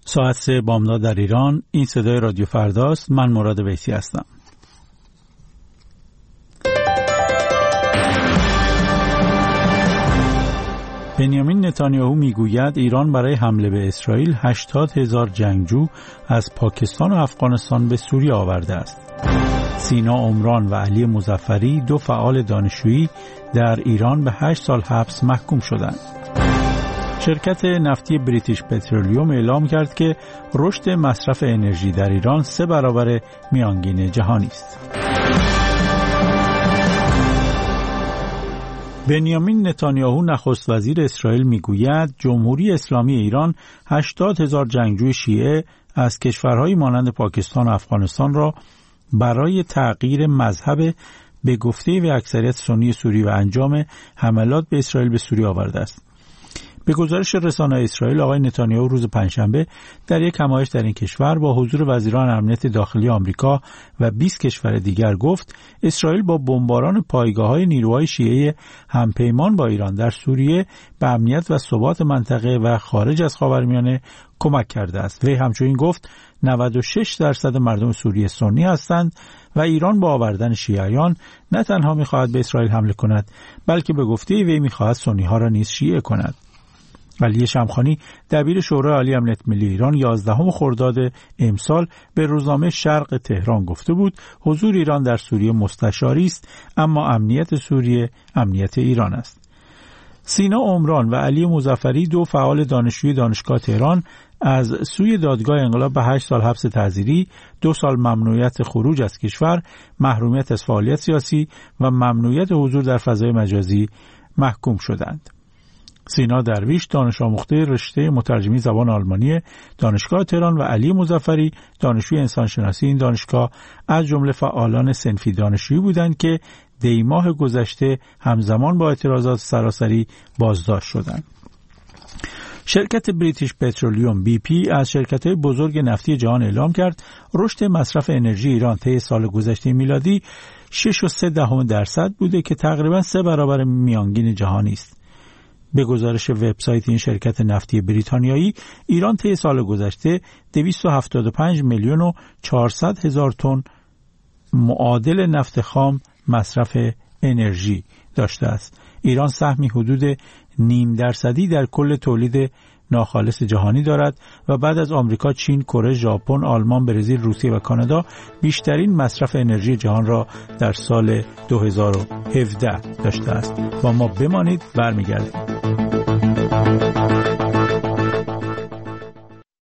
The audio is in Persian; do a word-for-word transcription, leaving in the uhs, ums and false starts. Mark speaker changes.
Speaker 1: ساعت سه بامداد در ایران. این صدای رادیو فرداست. من مراد ویسی هستم. بنیامین نتانیاهو میگوید ایران برای حمله به اسرائیل هشتاد هزار جنگجو از پاکستان و افغانستان به سوریه آورده است. سینا عمران و علی مظفری دو فعال دانشجویی در ایران به هشت سال حبس محکوم شدند. شرکت نفتی بریتیش پترولیوم اعلام کرد که رشد مصرف انرژی در ایران سه برابر میانگین جهانی است. بنیامین نتانیاهو نخست وزیر اسرائیل میگوید جمهوری اسلامی ایران هشتاد هزار جنگجوی شیعه از کشورهای مانند پاکستان و افغانستان را برای تغییر مذهب به گفته و اکثریت سنی سوری و انجام حملات به اسرائیل به سوریه آورده است. به گزارش رسانه اسرائیل، آقای نتانیاهو روز پنجشنبه در یک همایش در این کشور با حضور وزیران امنیت داخلی آمریکا و بیست کشور دیگر گفت اسرائیل با بمباران پایگاه‌های نیروهای شیعه همپیمان با ایران در سوریه به امنیت و ثبات منطقه و خارج از خاورمیانه کمک کرده است. وی همچنین گفت نود و شش درصد مردم سوریه سنی هستند و ایران با آوردن شیعیان نه تنها می‌خواهد به اسرائیل حمله کند، بلکه به گفته وی می‌خواهد سنی‌ها را نیز شیعه کند. علی شمخانی دبیر شورای عالی امنیت ملی ایران یازدهم خرداد امسال به روزنامه شرق تهران گفته بود حضور ایران در سوریه مستشاری است، اما امنیت سوریه امنیت ایران است. سینا عمران و علی مظفری دو فعال دانشجوی دانشگاه تهران از سوی دادگاه انقلاب به هشت سال حبس تعزیری، دو سال ممنوعیت خروج از کشور، محرومیت از فعالیت سیاسی و ممنوعیت حضور در فضای مجازی محکوم شدند. سینا درویش دانش آموخته رشته مترجمی زبان آلمانی دانشگاه تهران و علی مظفری دانشجوی انسانشناسی این دانشگاه از جمله فعالان صنفی دانشجویی بودند که دی ماه گذشته همزمان با اعتراضات سراسری بازداشت شدند. شرکت بریتیش پترولیوم بی پی از شرکت‌های بزرگ نفتی جهان اعلام کرد رشد مصرف انرژی ایران طی سال گذشته میلادی شش و سه دهم درصد بوده که تقریباً سه برابر میانگین جهانی است. به گزارش وبسایت این شرکت نفتی بریتانیایی، ایران طی سال گذشته دویست و هفتاد و پنج میلیون و چهارصد هزار تن معادل نفت خام مصرف انرژی داشته است. ایران سهمی حدود نیم درصدی در کل تولید ناخالص جهانی دارد و بعد از آمریکا، چین، کره، ژاپن، آلمان، برزیل، روسیه و کانادا بیشترین مصرف انرژی جهان را در سال دو هزار و هفده داشته است. با ما بمانید، برمیگردیم.